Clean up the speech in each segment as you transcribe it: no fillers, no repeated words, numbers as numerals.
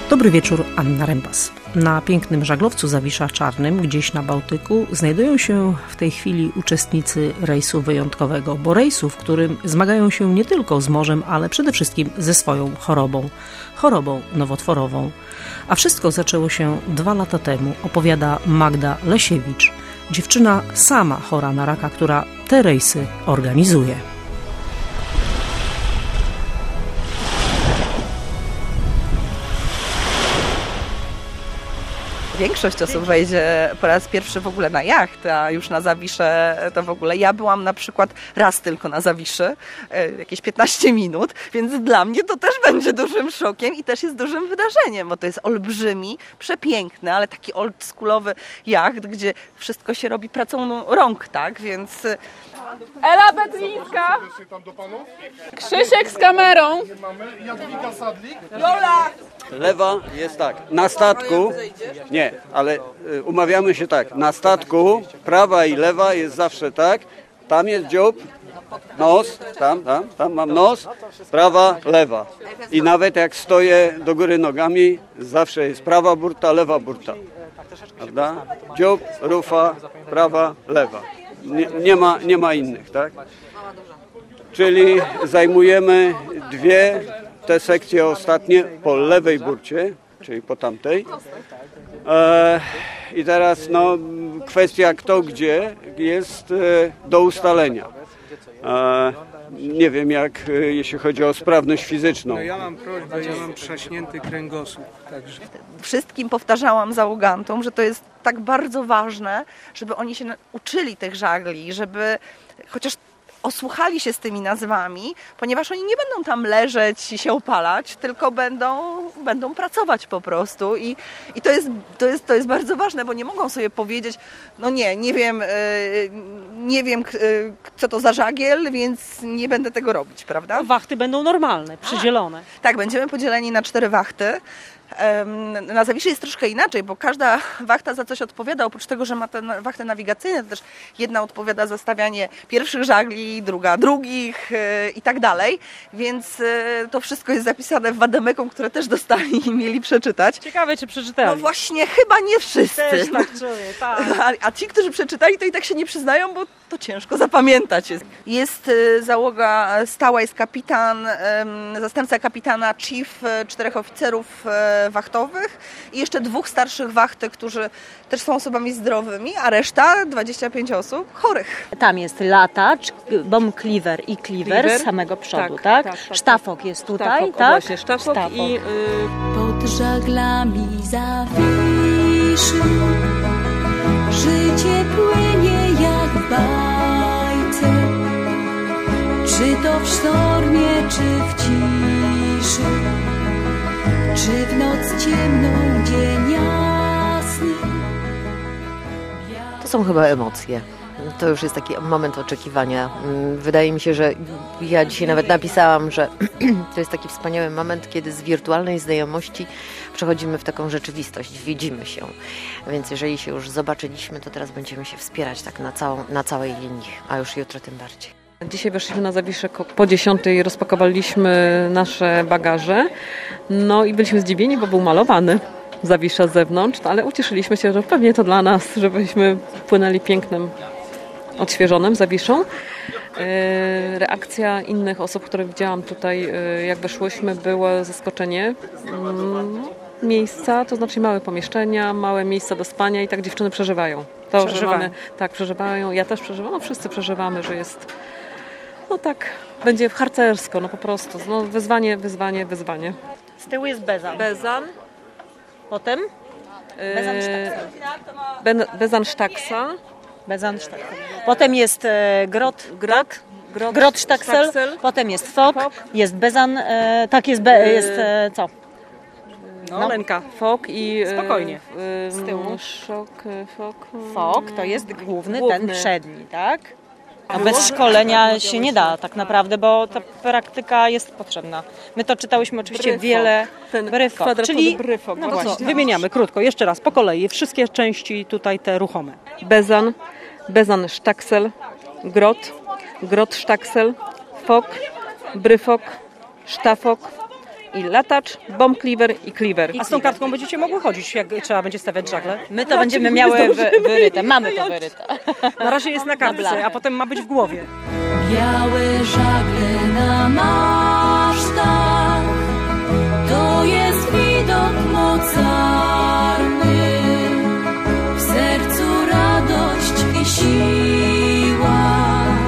Dobry wieczór, Anna Rembas. Na pięknym żaglowcu Zawisza Czarnym, gdzieś na Bałtyku, znajdują się w tej chwili uczestnicy rejsu wyjątkowego, bo rejsu, w którym zmagają się nie tylko z morzem, ale przede wszystkim ze swoją chorobą nowotworową. A wszystko zaczęło się 2 lata temu, opowiada Magda Lesiewicz, dziewczyna sama chora na raka, która te rejsy organizuje. Większość osób wejdzie po raz pierwszy w ogóle na jacht, a już na Zawiszę to w ogóle. Ja byłam na przykład raz tylko na Zawiszy, jakieś 15 minut, więc dla mnie to też będzie dużym szokiem i też jest dużym wydarzeniem, bo to jest olbrzymi, przepiękny, ale taki oldschoolowy jacht, gdzie wszystko się robi pracą rąk, tak, więc... Ela Betlińska, Krzysiek z kamerą, Jadwiga Sadlik. Lola. Lewa jest tak, na statku, nie, ale umawiamy się tak, na statku prawa i lewa jest zawsze tak, tam jest dziób, nos, tam mam nos, prawa, lewa. I nawet jak stoję do góry nogami, zawsze jest prawa burta, lewa burta. Prawda? Dziób, rufa, prawa, lewa. Nie ma innych, tak? Czyli zajmujemy te sekcje ostatnie po lewej burcie, czyli po tamtej. I teraz kwestia kto gdzie jest do ustalenia. Nie wiem jak jeśli chodzi o sprawność fizyczną. Ja mam prośbę, ja mam trzaśnięty kręgosłup. Także. Wszystkim powtarzałam załogantom, że to jest tak bardzo ważne, żeby oni się uczyli tych żagli, żeby chociaż osłuchali się z tymi nazwami, ponieważ oni nie będą tam leżeć i się opalać, tylko będą pracować po prostu i to jest bardzo ważne, bo nie mogą sobie powiedzieć, nie wiem co to za żagiel, więc nie będę tego robić, prawda? Wachty będą normalne, przydzielone. Tak, będziemy podzieleni na 4 wachty. Na Zawiszy jest troszkę inaczej, bo każda wachta za coś odpowiada, oprócz tego, że ma te wachty nawigacyjne, to też jedna odpowiada za stawianie pierwszych żagli, druga drugich i tak dalej, więc to wszystko jest zapisane w wademekum, które też dostali i mieli przeczytać. Ciekawe, czy przeczytali. No właśnie, chyba nie wszyscy. Też tak czuję, tak. A ci, którzy przeczytali, to i tak się nie przyznają, bo to ciężko zapamiętać. Jest załoga stała, jest kapitan, zastępca kapitana, chief, 4 oficerów wachtowych i jeszcze 2 starszych wachty, którzy też są osobami zdrowymi, a reszta, 25 osób, chorych. Tam jest latacz, bomb cleaver i cleaver z samego przodu, tak? Sztafok jest tutaj, Sztafok, tak? Właśnie, sztafok. I pod żaglami Zawiszy życie płynie jak w bajce, czy to w sztormie, czy w ciszy, czy w noc ciemną, dzień jasny. To są chyba emocje. To już jest taki moment oczekiwania. Wydaje mi się, że ja dzisiaj nawet napisałam, że to jest taki wspaniały moment, kiedy z wirtualnej znajomości przechodzimy w taką rzeczywistość, widzimy się. Więc jeżeli się już zobaczyliśmy, to teraz będziemy się wspierać tak na całej linii, a już jutro tym bardziej. dzisiaj weszliśmy na Zawiszę po 10, rozpakowaliśmy nasze bagaże, no i byliśmy zdziwieni, bo był malowany Zawisza z zewnątrz, ale ucieszyliśmy się, że pewnie to dla nas, żebyśmy płynęli pięknym, odświeżonym Zawiszą. Reakcja innych osób, które widziałam tutaj, jak weszłyśmy, było zaskoczenie. Miejsca, to znaczy małe pomieszczenia, małe miejsca do spania i tak dziewczyny przeżywają. To, że mamy, tak, przeżywają. Ja też przeżywam, no wszyscy przeżywamy, że jest, no tak, będzie harcersko, no po prostu. No wyzwanie. Z tyłu jest Bezan. Potem? Bezansztaksa. Potem jest Grottstaxel, potem jest Fok, jest Bezan, jest co? No, Lenka, Fok i... Spokojnie. Z tyłu. Fok to jest główny, ten przedni, tak? A bez szkolenia się nie da tak naprawdę, bo ta praktyka jest potrzebna. My to czytałyśmy oczywiście wiele... Bryfok, czyli bryfok. No to co, wymieniamy krótko, jeszcze raz, po kolei, wszystkie części tutaj te ruchome. Bezansztaksel, Grottstaxel, Fok, Bryfok, Sztafok, i latacz, bomb cleaver i cleaver. A z tą kartką będziecie mogły chodzić, jak trzeba będzie stawiać żagle? My to będziemy miały wyryte, mamy to wyryte. Na razie jest na kartce, a potem ma być w głowie. Białe żagle na masztach, to jest widok mocarny. W sercu radość i siła,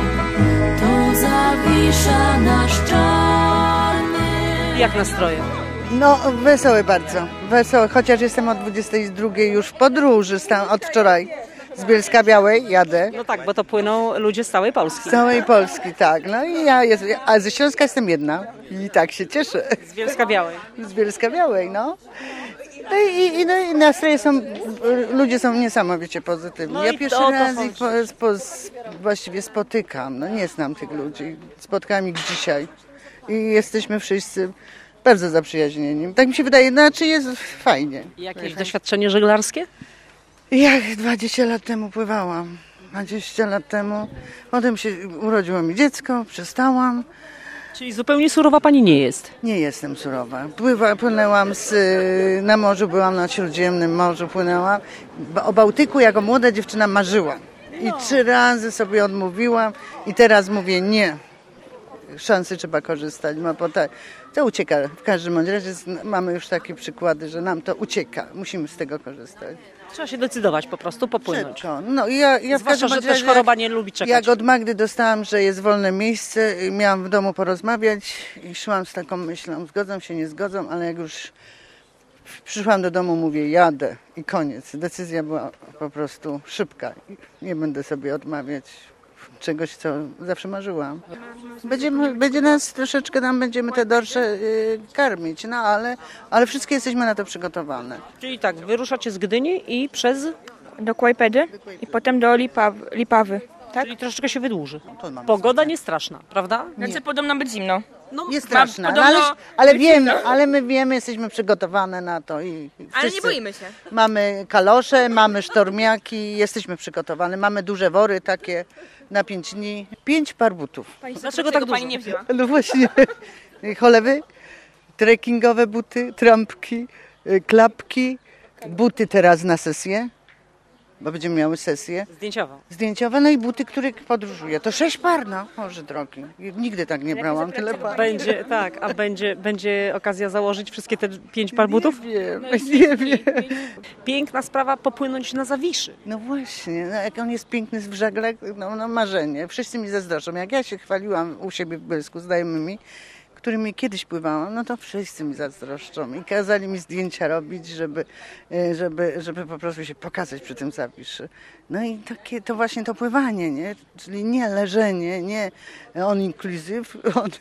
to Zawisza nasz czarny. Jak nastroje? No, wesoły bardzo. Wesoły, chociaż jestem od 22 już w podróży, od wczoraj. Z Bielska-Białej jadę. No tak, bo to płyną ludzie z całej Polski. Z całej Polski, tak. No i a ze Śląska jestem jedna i tak się cieszę. Z Bielska-Białej. Z Bielska-Białej, no. No i nastroje są, ludzie są niesamowicie pozytywni. No ja i pierwszy to raz chodzi. ich właściwie spotykam. No nie znam tych ludzi. Spotkałam ich dzisiaj i jesteśmy wszyscy bardzo zaprzyjaźnieni. Tak mi się wydaje, znaczy jest fajnie. Jakieś doświadczenie żeglarskie? Ja 20 lat temu pływałam. 20 lat temu. Potem się urodziło mi dziecko, przestałam. Czyli zupełnie surowa pani nie jest? Nie jestem surowa. Płynęłam na morzu, byłam na Śródziemnym Morzu, płynęłam. O Bałtyku jako młoda dziewczyna marzyłam. I 3 razy sobie odmówiłam i teraz mówię nie. Szansy trzeba korzystać, bo to ucieka. W każdym razie mamy już takie przykłady, że nam to ucieka. Musimy z tego korzystać. Trzeba się decydować po prostu, popłynąć. Szybko. No, ja Zwłaszcza, że też choroba nie lubi czekać. Jak od Magdy dostałam, że jest wolne miejsce, miałam w domu porozmawiać i szłam z taką myślą, zgodzą się, nie zgodzą, ale jak już przyszłam do domu, mówię jadę i koniec. Decyzja była po prostu szybka. Nie będę sobie odmawiać czegoś, co zawsze marzyłam. Będzie nas troszeczkę, będziemy te dorsze karmić, no ale wszystkie jesteśmy na to przygotowane. Czyli tak, wyruszacie z Gdyni i do Kłajpedy i potem do Lipawy. Tak? Czyli troszeczkę się wydłuży. Pogoda nie straszna, prawda? Znaczy podobno być zimno. No, nie straszna, ale my wiemy, jesteśmy przygotowane na to. Ale nie boimy się. Mamy kalosze, mamy sztormiaki, jesteśmy przygotowane. Mamy duże wory takie na 5 dni. 5 par butów. Dlaczego tak dużo? Pani nie wzięła? No właśnie, cholewy, trekkingowe buty, trampki, klapki, buty teraz na sesję, bo będziemy miały sesję. Zdjęciowe, no i buty, które podróżuję. To 6 par, no, Boże drogi. Nigdy tak nie brałam tyle par. Będzie okazja założyć wszystkie te 5 par butów? Nie wiem. Piękna sprawa popłynąć na Zawiszy. No właśnie, no jak on jest piękny w żaglach, no marzenie. Wszyscy mi zazdroszczą. Jak ja się chwaliłam u siebie w Bielsku znajomymi, którymi kiedyś pływałam, no to wszyscy mi zazdroszczą i kazali mi zdjęcia robić, żeby po prostu się pokazać przy tym Zawiszy. No i to właśnie to pływanie, nie? Czyli nie leżenie, nie on inclusive,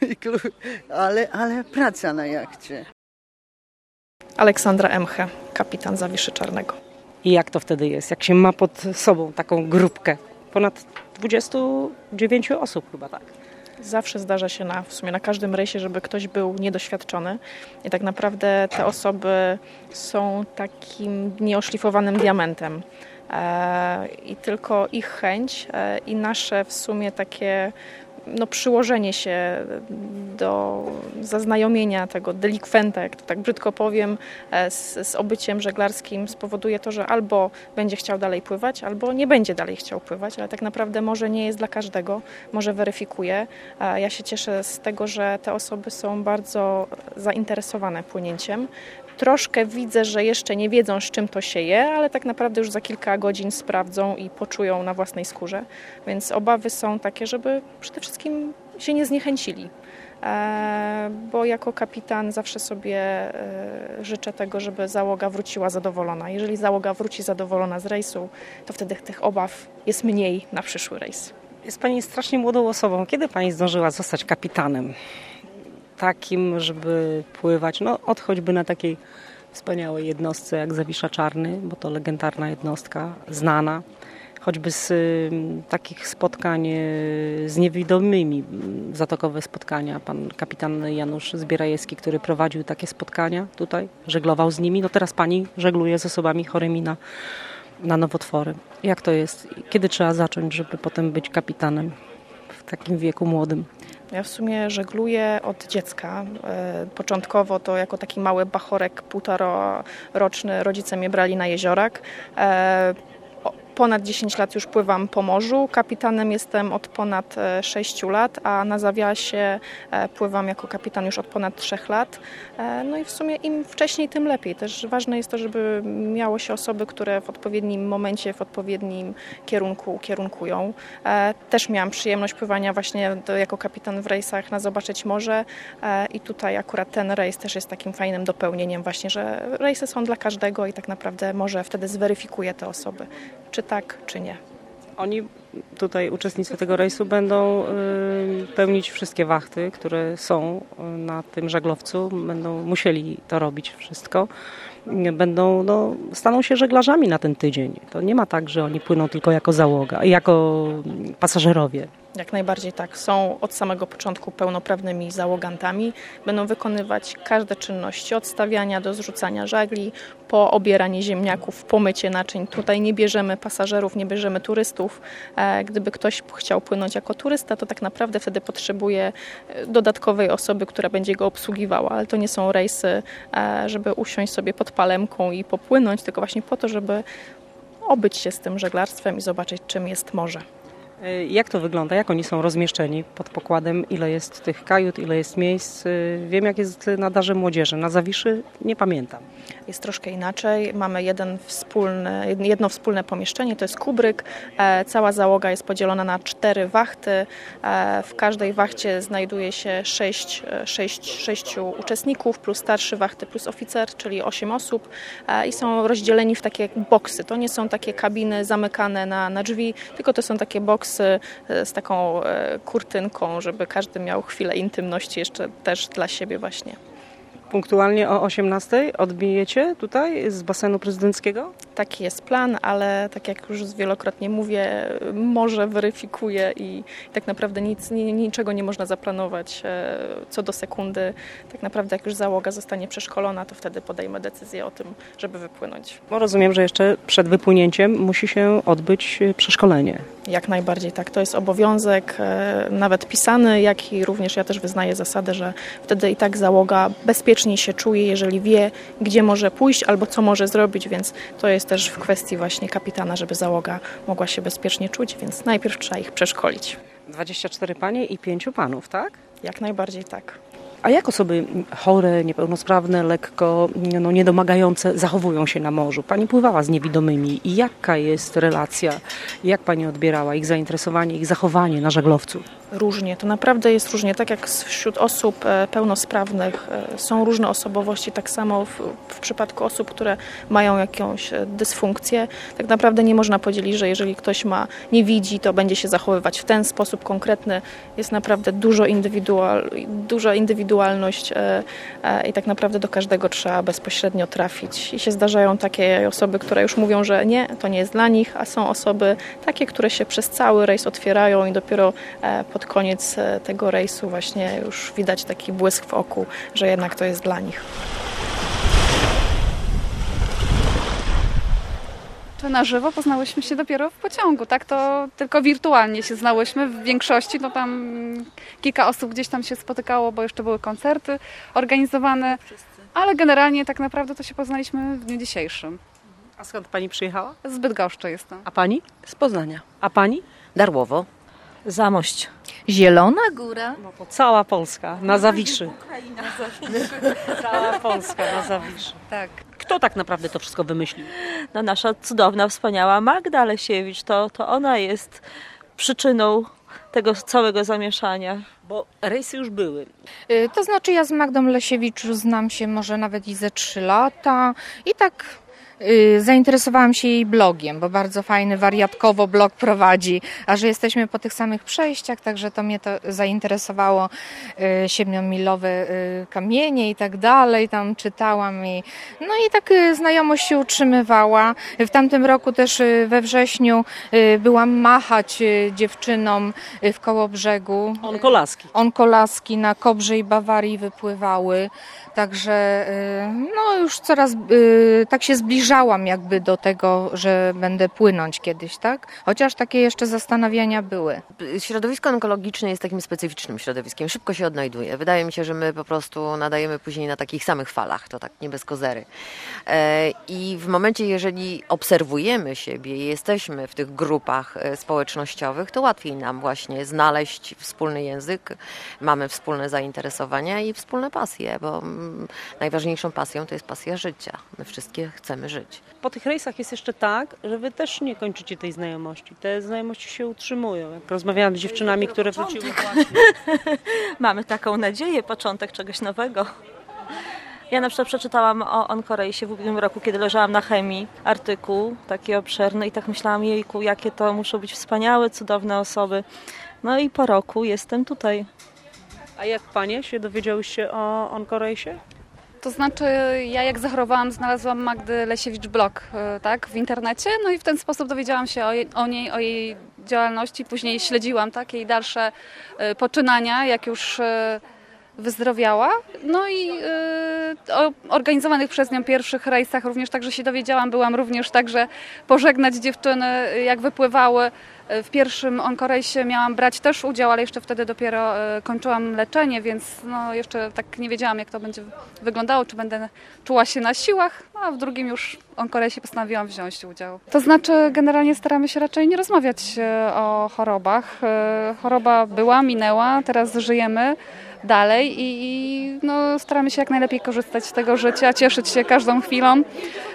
ale praca na jachcie. Aleksandra Emche, kapitan Zawiszy Czarnego. I jak to wtedy jest? Jak się ma pod sobą taką grupkę? Ponad 29 osób chyba, tak? Zawsze zdarza się w sumie na każdym rejsie, żeby ktoś był niedoświadczony i tak naprawdę te osoby są takim nieoszlifowanym diamentem i tylko ich chęć i nasze w sumie takie przyłożenie się do zaznajomienia tego delikwenta, jak to tak brzydko powiem, z obyciem żeglarskim spowoduje to, że albo będzie chciał dalej pływać, albo nie będzie dalej chciał pływać, ale tak naprawdę może nie jest dla każdego, może weryfikuje. Ja się cieszę z tego, że te osoby są bardzo zainteresowane płynięciem. Troszkę widzę, że jeszcze nie wiedzą, z czym to się je, ale tak naprawdę już za kilka godzin sprawdzą i poczują na własnej skórze. Więc obawy są takie, żeby przede wszystkim się nie zniechęcili. Bo jako kapitan zawsze sobie życzę tego, żeby załoga wróciła zadowolona. Jeżeli załoga wróci zadowolona z rejsu, to wtedy tych obaw jest mniej na przyszły rejs. Jest pani strasznie młodą osobą. Kiedy pani zdążyła zostać kapitanem? Takim, żeby pływać, od choćby na takiej wspaniałej jednostce jak Zawisza Czarny, bo to legendarna jednostka, znana, choćby z takich spotkań z niewidomymi, zatokowe spotkania. Pan kapitan Janusz Zbierajewski, który prowadził takie spotkania tutaj, żeglował z nimi. Teraz pani żegluje z osobami chorymi na nowotwory. Jak to jest? Kiedy trzeba zacząć, żeby potem być kapitanem w takim wieku młodym? Ja w sumie żegluję od dziecka. Początkowo to jako taki mały bachorek 1,5-roczny rodzice mnie brali na jeziorak. Ponad 10 lat już pływam po morzu. Kapitanem jestem od ponad 6 lat, a na zawiasie pływam jako kapitan już od ponad 3 lat. No i w sumie im wcześniej, tym lepiej. Też ważne jest to, żeby miało się osoby, które w odpowiednim momencie, w odpowiednim kierunku ukierunkują. Też miałam przyjemność pływania właśnie jako kapitan w rejsach na Zobaczyć Morze i tutaj akurat ten rejs też jest takim fajnym dopełnieniem właśnie, że rejsy są dla każdego i tak naprawdę morze wtedy zweryfikuje te osoby, czy tak, czy nie. Oni, tutaj uczestnicy tego rejsu, będą pełnić wszystkie wachty, które są na tym żaglowcu. Będą musieli to robić wszystko. Staną się żeglarzami na ten tydzień. To nie ma tak, że oni płyną tylko jako załoga, jako pasażerowie. Jak najbardziej tak. Są od samego początku pełnoprawnymi załogantami. Będą wykonywać każde czynności od stawiania do zrzucania żagli, po obieranie ziemniaków, po mycie naczyń. Tutaj nie bierzemy pasażerów, nie bierzemy turystów. Gdyby ktoś chciał płynąć jako turysta, to tak naprawdę wtedy potrzebuje dodatkowej osoby, która będzie go obsługiwała. Ale to nie są rejsy, żeby usiąść sobie pod palemką i popłynąć, tylko właśnie po to, żeby obyć się z tym żeglarstwem i zobaczyć, czym jest morze. Jak to wygląda? Jak oni są rozmieszczeni pod pokładem? Ile jest tych kajut, ile jest miejsc? Wiem, jak jest na Darze Młodzieży. Na Zawiszy nie pamiętam. Jest troszkę inaczej. Mamy jedno wspólne pomieszczenie, to jest kubryk. Cała załoga jest podzielona na 4 wachty. W każdej wachcie znajduje się 6 uczestników, plus starszy wachty, plus oficer, czyli 8 osób. I są rozdzieleni w takie boksy. To nie są takie kabiny zamykane na drzwi, tylko to są takie boksy z taką kurtynką, żeby każdy miał chwilę intymności jeszcze też dla siebie właśnie. Punktualnie o 18:00 odbijecie tutaj z basenu prezydenckiego? Taki jest plan, ale tak jak już wielokrotnie mówię, morze weryfikuje i tak naprawdę niczego nie można zaplanować co do sekundy. Tak naprawdę jak już załoga zostanie przeszkolona, to wtedy podejmę decyzję o tym, żeby wypłynąć. Bo rozumiem, że jeszcze przed wypłynięciem musi się odbyć przeszkolenie. Jak najbardziej tak. To jest obowiązek nawet pisany, jak i również ja też wyznaję zasadę, że wtedy i tak załoga bezpiecznie się czuje, jeżeli wie, gdzie może pójść albo co może zrobić, więc to jest też w kwestii właśnie kapitana, żeby załoga mogła się bezpiecznie czuć, więc najpierw trzeba ich przeszkolić. 24 panie i 5 panów, tak? Jak najbardziej tak. A jak osoby chore, niepełnosprawne, lekko niedomagające zachowują się na morzu? Pani pływała z niewidomymi i jaka jest relacja? Jak pani odbierała ich zainteresowanie, ich zachowanie na żaglowcu? Różnie, to naprawdę jest różnie. Tak jak wśród osób pełnosprawnych są różne osobowości, tak samo w przypadku osób, które mają jakąś dysfunkcję, tak naprawdę nie można podzielić, że jeżeli ktoś nie widzi, to będzie się zachowywać w ten sposób konkretny. Jest naprawdę duża indywidualność i tak naprawdę do każdego trzeba bezpośrednio trafić. I się zdarzają takie osoby, które już mówią, że nie, to nie jest dla nich, a są osoby takie, które się przez cały rejs otwierają i dopiero pod koniec tego rejsu właśnie już widać taki błysk w oku, że jednak to jest dla nich. To na żywo poznałyśmy się dopiero w pociągu, tak? To tylko wirtualnie się znałyśmy w większości, no tam kilka osób gdzieś tam się spotykało, bo jeszcze były koncerty organizowane, ale generalnie tak naprawdę to się poznaliśmy w dniu dzisiejszym. A skąd pani przyjechała? Z Bydgoszczy jestem. A pani? Z Poznania. A pani? Darłowo. Zamość. Zielona Góra. No to cała Polska na Zawiszy. Cała Polska na Zawiszy. Tak. Kto tak naprawdę to wszystko wymyślił? No nasza cudowna, wspaniała Magda Lesiewicz. To ona jest przyczyną tego całego zamieszania. Bo rejsy już były. To znaczy ja z Magdą Lesiewicz znam się może nawet i ze 3 lata i tak zainteresowałam się jej blogiem, bo bardzo fajny wariatkowo blog prowadzi, a że jesteśmy po tych samych przejściach, także to mnie to zainteresowało, 7-milowe kamienie i tak dalej, tam czytałam i tak znajomość się utrzymywała. W tamtym roku też we wrześniu byłam machać dziewczynom w Kołobrzegu. Onkolaski na Kobrze i Bawarii wypływały, także już coraz tak się zbliżamy dojrzałam jakby do tego, że będę płynąć kiedyś, tak? Chociaż takie jeszcze zastanawiania były. Środowisko onkologiczne jest takim specyficznym środowiskiem, szybko się odnajduje. Wydaje mi się, że my po prostu nadajemy później na takich samych falach, to tak nie bez kozery. I w momencie, jeżeli obserwujemy siebie i jesteśmy w tych grupach społecznościowych, to łatwiej nam właśnie znaleźć wspólny język, mamy wspólne zainteresowania i wspólne pasje, bo najważniejszą pasją to jest pasja życia. My wszystkie chcemy żyć. Po tych rejsach jest jeszcze tak, że wy też nie kończycie tej znajomości. Te znajomości się utrzymują. Jak rozmawiałam z dziewczynami, które wróciły właśnie. Mamy taką nadzieję, początek czegoś nowego. Ja na przykład przeczytałam o onkorejsie w ubiegłym roku, kiedy leżałam na chemii, artykuł taki obszerny i tak myślałam, jejku, jakie to muszą być wspaniałe, cudowne osoby. No i po roku jestem tutaj. A jak panie się dowiedziałyście o onkorejsie? To znaczy, ja jak zachorowałam, znalazłam Magdy Lesiewicz-Blog, tak, w internecie, no i w ten sposób dowiedziałam się o niej, o jej działalności. Później śledziłam, tak, jej dalsze poczynania, jak już wyzdrowiała. No i o organizowanych przez nią pierwszych rejsach również także się dowiedziałam. Byłam również także pożegnać dziewczyny, jak wypływały. W pierwszym onkorejsie miałam brać też udział, ale jeszcze wtedy dopiero kończyłam leczenie, więc no jeszcze tak nie wiedziałam, jak to będzie wyglądało, czy będę czuła się na siłach, no a w drugim już onkorejsie postanowiłam wziąć udział. To znaczy generalnie staramy się raczej nie rozmawiać o chorobach. Choroba była, minęła, teraz żyjemy dalej i no, staramy się jak najlepiej korzystać z tego życia, cieszyć się każdą chwilą,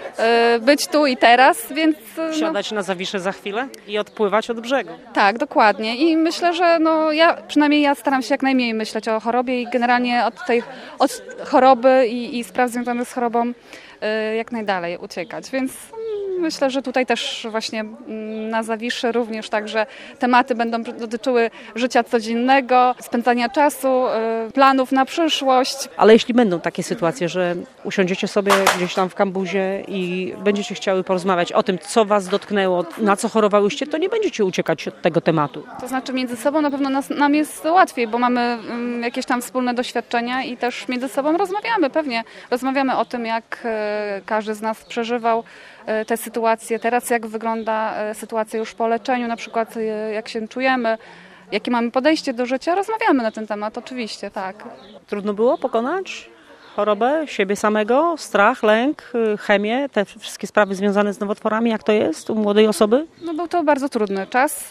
być tu i teraz, więc... Wsiadać na Zawiszę za chwilę i odpływać od brzegu. Tak, dokładnie. I myślę, że no, przynajmniej ja staram się jak najmniej myśleć o chorobie i generalnie od choroby i spraw związanych z chorobą jak najdalej uciekać, więc myślę, że tutaj też właśnie na Zawiszy również także tematy będą dotyczyły życia codziennego, spędzania czasu, planów na przyszłość. Ale jeśli będą takie sytuacje, że usiądziecie sobie gdzieś tam w kambuzie i będziecie chciały porozmawiać o tym, co was dotknęło, na co chorowałyście, to nie będziecie uciekać od tego tematu. To znaczy między sobą na pewno nam jest łatwiej, bo mamy jakieś tam wspólne doświadczenia i też między sobą rozmawiamy, pewnie. Rozmawiamy o tym, jak każdy z nas przeżywał te sytuacje. Teraz jak wygląda sytuacja już po leczeniu, na przykład jak się czujemy, jakie mamy podejście do życia, rozmawiamy na ten temat, oczywiście, tak. Trudno było pokonać chorobę, siebie samego, strach, lęk, chemię, te wszystkie sprawy związane z nowotworami, jak to jest u młodej osoby? No był to bardzo trudny czas.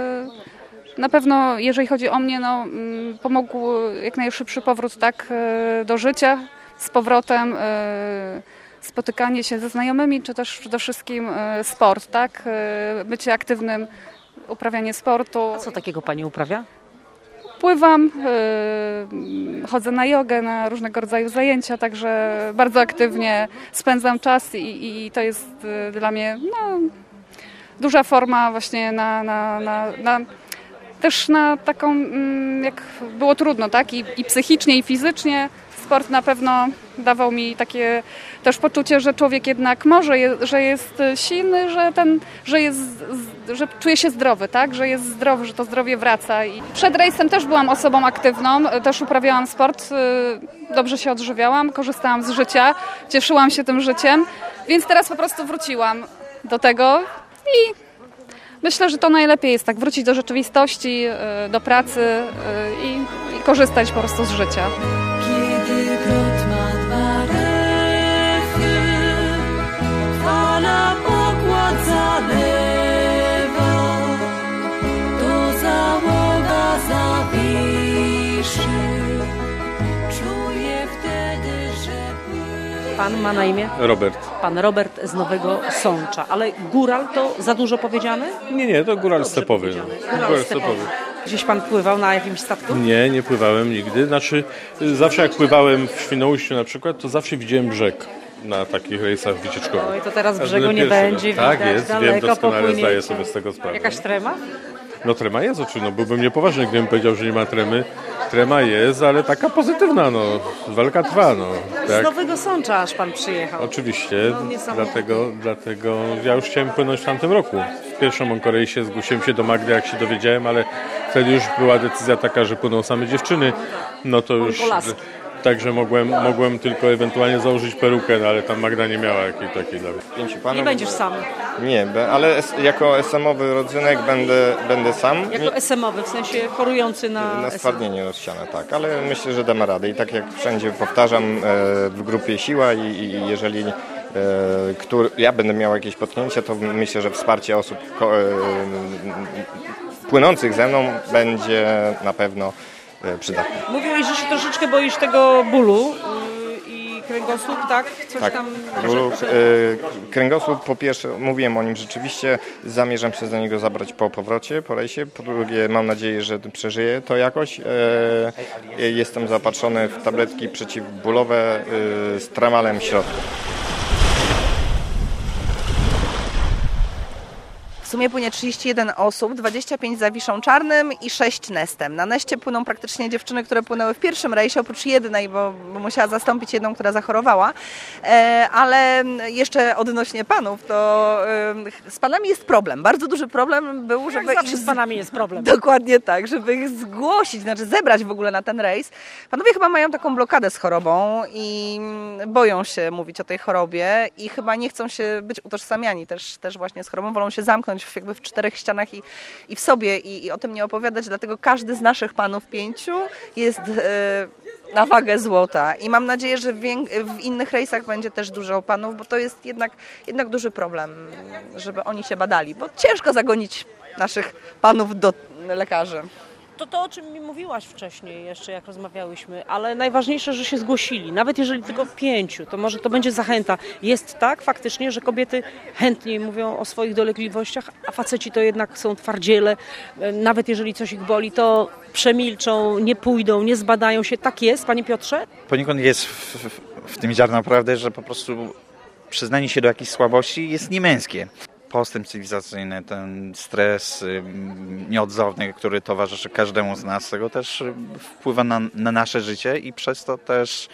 Na pewno, jeżeli chodzi o mnie, no, pomógł jak najszybszy powrót tak, do życia, z powrotem spotykanie się ze znajomymi, czy też przede wszystkim sport, tak? Bycie aktywnym, uprawianie sportu. A co takiego pani uprawia? Pływam, chodzę na jogę, na różnego rodzaju zajęcia, także bardzo aktywnie spędzam czas i to jest dla mnie no, duża forma właśnie też na taką, jak było trudno, tak? I psychicznie, i fizycznie. Sport na pewno dawał mi takie też poczucie, że człowiek jednak może, że jest silny, że czuje się zdrowy, tak? Że jest zdrowy, że to zdrowie wraca. I przed rejsem też byłam osobą aktywną, też uprawiałam sport, dobrze się odżywiałam, korzystałam z życia, cieszyłam się tym życiem, więc teraz po prostu wróciłam do tego i myślę, że to najlepiej jest tak, wrócić do rzeczywistości, do pracy i korzystać po prostu z życia. Kiedy grot ma dwa refy, fala pokład zalewa, to załoga Zawiszy, czuje wtedy, że płynie. Pan ma na imię? Robert. Pan Robert z Nowego Sącza. Ale góral to za dużo powiedziane? Nie, to góral stepowy. Góral stepowy. Gdzieś pan pływał na jakimś statku? Nie pływałem nigdy. Znaczy, zawsze jak pływałem w Świnoujściu na przykład, to zawsze widziałem brzeg na takich rejsach wycieczkowych. Oj, to teraz brzegu nie będzie. Tak widać, jest, daleko wiem, doskonale popłyniecie. zdaję sobie z tego sprawę. Jakaś trema? No trema jest oczywiście, no byłbym niepoważny, gdybym powiedział, że nie ma tremy. Trema jest, ale taka pozytywna, no. Walka trwa, no. Tak? Z Nowego Sącza aż pan przyjechał. Oczywiście, No, dlatego ja już chciałem płynąć w tamtym roku. W pierwszym onkorejsie zgłosiłem się do Magdy, jak się dowiedziałem, ale wtedy już była decyzja taka, że płyną same dziewczyny. No to już... tak, że mogłem tylko ewentualnie założyć perukę, no ale tam Magda nie miała jakiej takiej dla mnie. 5 panów. Nie będziesz sam. Nie, ale jako SM-owy rodzynek będę sam. Jako SM-owy, w sensie chorujący na stwardnienie rozsiane, tak, ale myślę, że damy radę. I tak jak wszędzie powtarzam, w grupie siła i jeżeli ja będę miał jakieś potknięcie, to myślę, że wsparcie osób płynących ze mną będzie na pewno przydatne. Mówiłeś, że się troszeczkę boisz tego bólu i kręgosłup, tak? Coś tak, tam... Kręgosłup po pierwsze, mówiłem o nim rzeczywiście, zamierzam się za niego zabrać po powrocie, po rejsie. Po drugie, mam nadzieję, że przeżyję to jakoś. Jestem zapatrzony w tabletki przeciwbólowe z tramalem w środku. W sumie płynie 31 osób, 25 Zawiszą Czarnym i 6 Nestem. Na Neście płyną praktycznie dziewczyny, które płynęły w pierwszym rejsie, oprócz jednej, bo musiała zastąpić jedną, która zachorowała. Ale jeszcze odnośnie panów, to z panami jest problem. Bardzo duży problem był, żeby jak zawsze z panami jest problem. Dokładnie tak, żeby ich zgłosić, znaczy zebrać w ogóle na ten rejs. Panowie chyba mają taką blokadę z chorobą i boją się mówić o tej chorobie i chyba nie chcą się być utożsamiani też właśnie z chorobą, wolą się zamknąć jakby w 4 ścianach i w sobie i o tym nie opowiadać, dlatego każdy z naszych panów 5 jest na wagę złota i mam nadzieję, że w innych rejsach będzie też dużo panów, bo to jest jednak duży problem, żeby oni się badali, bo ciężko zagonić naszych panów do lekarzy. To, o czym mi mówiłaś wcześniej jeszcze, jak rozmawiałyśmy, ale najważniejsze, że się zgłosili. Nawet jeżeli tylko 5, to może to będzie zachęta. Jest tak faktycznie, że kobiety chętniej mówią o swoich dolegliwościach, a faceci to jednak są twardziele. Nawet jeżeli coś ich boli, to przemilczą, nie pójdą, nie zbadają się. Tak jest, panie Piotrze? Poniekąd jest w tym ziarno prawdy, że po prostu przyznanie się do jakiejś słabości jest niemęskie. Postęp cywilizacyjny, ten stres nieodzowny, który towarzyszy każdemu z nas, tego też wpływa na nasze życie i przez to też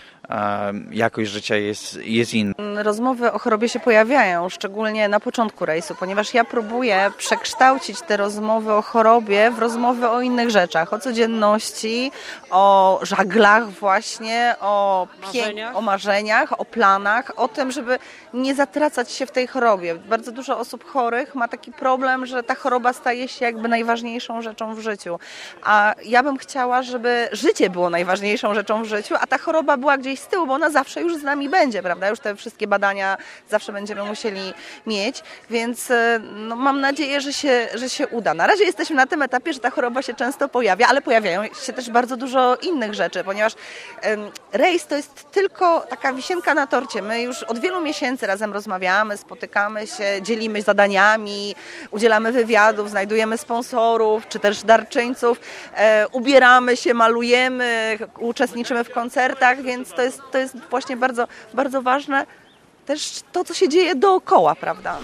jakość życia jest inna. Rozmowy o chorobie się pojawiają, szczególnie na początku rejsu, ponieważ ja próbuję przekształcić te rozmowy o chorobie w rozmowy o innych rzeczach, o codzienności, o żaglach właśnie, o marzeniach, o planach, o tym, żeby nie zatracać się w tej chorobie. Bardzo dużo osób chorych ma taki problem, że ta choroba staje się jakby najważniejszą rzeczą w życiu. A ja bym chciała, żeby życie było najważniejszą rzeczą w życiu, a ta choroba była gdzieś z tyłu, bo ona zawsze już z nami będzie, prawda? Już te wszystkie badania zawsze będziemy musieli mieć, więc no, mam nadzieję, że się uda. Na razie jesteśmy na tym etapie, że ta choroba się często pojawia, ale pojawiają się też bardzo dużo innych rzeczy, ponieważ rejs to jest tylko taka wisienka na torcie. My już od wielu miesięcy razem rozmawiamy, spotykamy się, dzielimy zadaniami, udzielamy wywiadów, znajdujemy sponsorów, czy też darczyńców, ubieramy się, malujemy, uczestniczymy w koncertach, więc to jest właśnie bardzo, bardzo ważne też to, co się dzieje dookoła, prawda?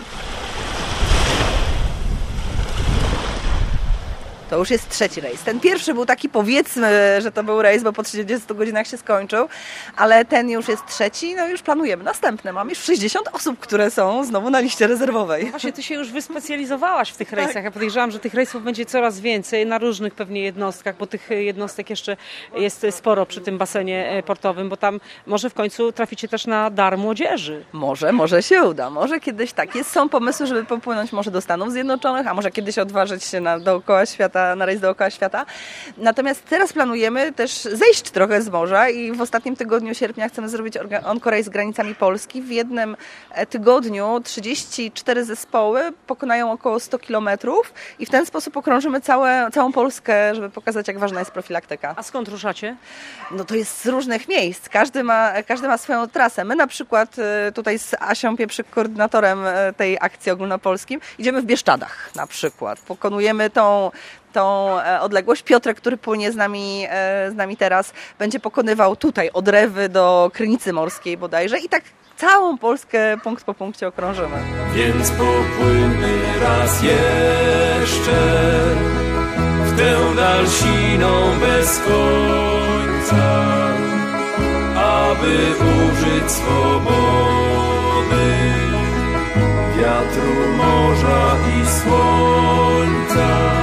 To już jest 3. rejs. Ten pierwszy był taki, powiedzmy, że to był rejs, bo po 30 godzinach się skończył, ale ten już jest 3, no już planujemy następne. Mam już 60 osób, które są znowu na liście rezerwowej. Właśnie ty się już wyspecjalizowałaś w tych rejsach. Ja podejrzewam, że tych rejsów będzie coraz więcej na różnych pewnie jednostkach, bo tych jednostek jeszcze jest sporo przy tym basenie portowym, bo tam może w końcu traficie też na dar młodzieży. Może się uda. Może kiedyś tak. Są pomysły, żeby popłynąć może do Stanów Zjednoczonych, a może kiedyś odważyć się dookoła świata, na rejs dookoła świata. Natomiast teraz planujemy też zejść trochę z morza i w ostatnim tygodniu sierpnia chcemy zrobić onkorejs z granicami Polski. W jednym tygodniu 34 zespoły pokonają około 100 kilometrów i w ten sposób okrążymy całą Polskę, żeby pokazać, jak ważna jest profilaktyka. A skąd ruszacie? No to jest z różnych miejsc. Każdy ma swoją trasę. My na przykład tutaj z Asią Pieprzyk, koordynatorem tej akcji ogólnopolskim, idziemy w Bieszczadach na przykład. Pokonujemy tą odległość. Piotrek, który płynie z nami teraz, będzie pokonywał tutaj od Rewy do Krynicy Morskiej bodajże i tak całą Polskę punkt po punkcie okrążymy. Więc popłyńmy raz jeszcze w tę dal siną bez końca, aby użyć swobody, wiatru, morza i słońca.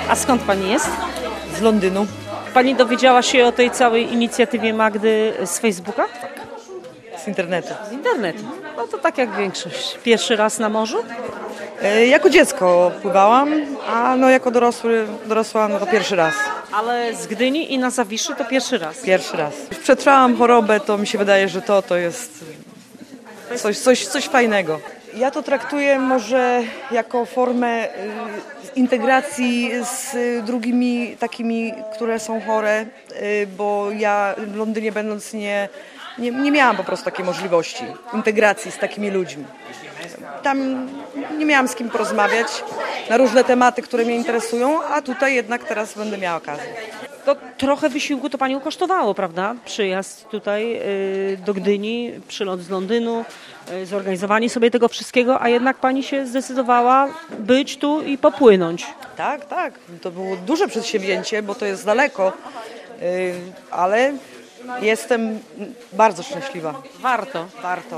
A skąd pani jest? Z Londynu. Pani dowiedziała się o tej całej inicjatywie Magdy z Facebooka? Z internetu. Z internetu. No to tak jak większość. Pierwszy raz na morzu? Jako dziecko pływałam, a no jako dorosła no to pierwszy raz. Ale z Gdyni i na Zawiszy to pierwszy raz? Pierwszy raz. Przetrwałam chorobę, to mi się wydaje, że to jest coś fajnego. Ja to traktuję może jako formę integracji z drugimi takimi, które są chore, bo ja w Londynie będąc nie miałam po prostu takiej możliwości integracji z takimi ludźmi. Tam nie miałam z kim porozmawiać na różne tematy, które mnie interesują, a tutaj jednak teraz będę miała okazję. To trochę wysiłku to panią kosztowało, prawda? Przyjazd tutaj do Gdyni, przylot z Londynu, zorganizowanie sobie tego wszystkiego, a jednak pani się zdecydowała być tu i popłynąć. Tak. To było duże przedsięwzięcie, bo to jest daleko, ale jestem bardzo szczęśliwa. Warto.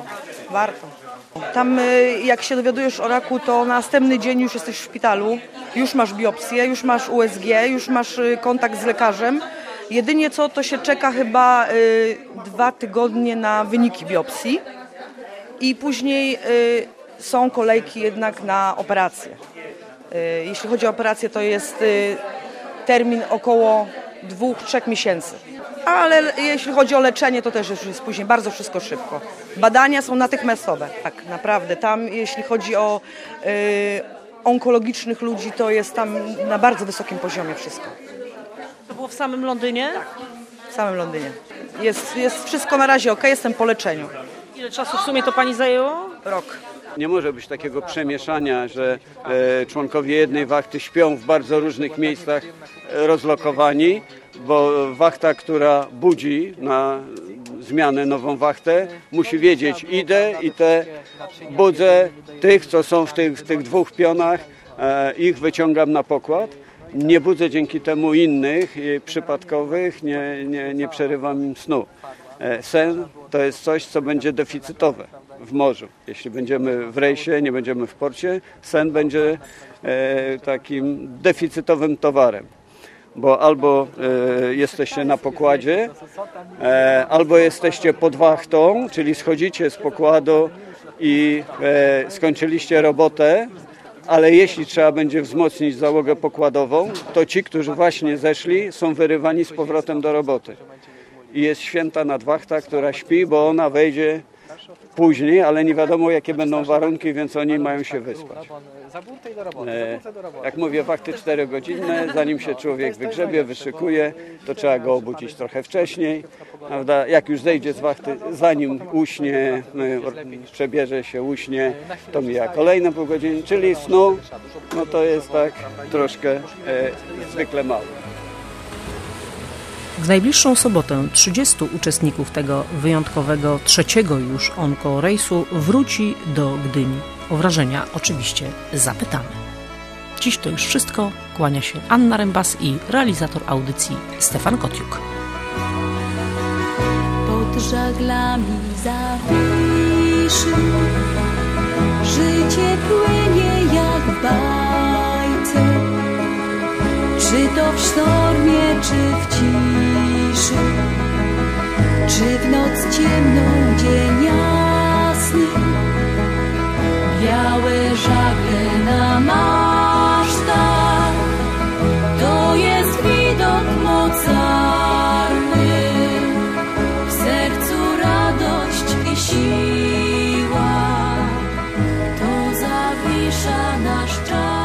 Tam jak się dowiadujesz o raku, to następny dzień już jesteś w szpitalu, już masz biopsję, już masz USG, już masz kontakt z lekarzem. Jedynie co, to się czeka chyba 2 tygodnie na wyniki biopsji i później są kolejki jednak na operację. Jeśli chodzi o operację, to jest termin około 2-3 miesięcy. Ale jeśli chodzi o leczenie, to też już jest później bardzo wszystko szybko. Badania są natychmiastowe. Tak, naprawdę. Tam jeśli chodzi o onkologicznych ludzi, to jest tam na bardzo wysokim poziomie wszystko. To było w samym Londynie? Tak, w samym Londynie. Jest wszystko na razie okej, jestem po leczeniu. Ile czasu w sumie to pani zajęło? Rok. Nie może być takiego przemieszania, że członkowie jednej wachty śpią w bardzo różnych miejscach rozlokowani, bo wachta, która budzi na zmianę nową wachtę, musi wiedzieć, idę i budzę tych, co są w tych 2 pionach, ich wyciągam na pokład. Nie budzę dzięki temu innych przypadkowych, nie przerywam im snu. Sen to jest coś, co będzie deficytowe w morzu. Jeśli będziemy w rejsie, nie będziemy w porcie, sen będzie takim deficytowym towarem. Bo albo jesteście na pokładzie, albo jesteście pod wachtą, czyli schodzicie z pokładu i skończyliście robotę, ale jeśli trzeba będzie wzmocnić załogę pokładową, to ci, którzy właśnie zeszli, są wyrywani z powrotem do roboty. I jest święta nadwachta, która śpi, bo ona wejdzie później, ale nie wiadomo, jakie będą warunki, więc oni mają się wyspać. Jak mówię, wachty 4-godzinne, zanim się człowiek wygrzebie, wyszykuje, to trzeba go obudzić trochę wcześniej. Prawda? Jak już zejdzie z wachty, zanim uśnie, przebierze się, uśnie, to mija kolejne pół godziny, czyli snu, no to jest tak troszkę zwykle mało. W najbliższą sobotę 30 uczestników tego wyjątkowego 3. już onkorejsu wróci do Gdyni. O wrażenia oczywiście zapytamy. Dziś to już wszystko. Kłania się Anna Rembas i realizator audycji Stefan Kotiuk. Pod żaglami Zawiszy życie płynie jak w bajce. Czy to w sztormie, czy w ciszy, czy w noc ciemną, dzień jasny, białe żagle na masztach, to jest widok mocarny, w sercu radość i siła, to Zawisza nasz czas.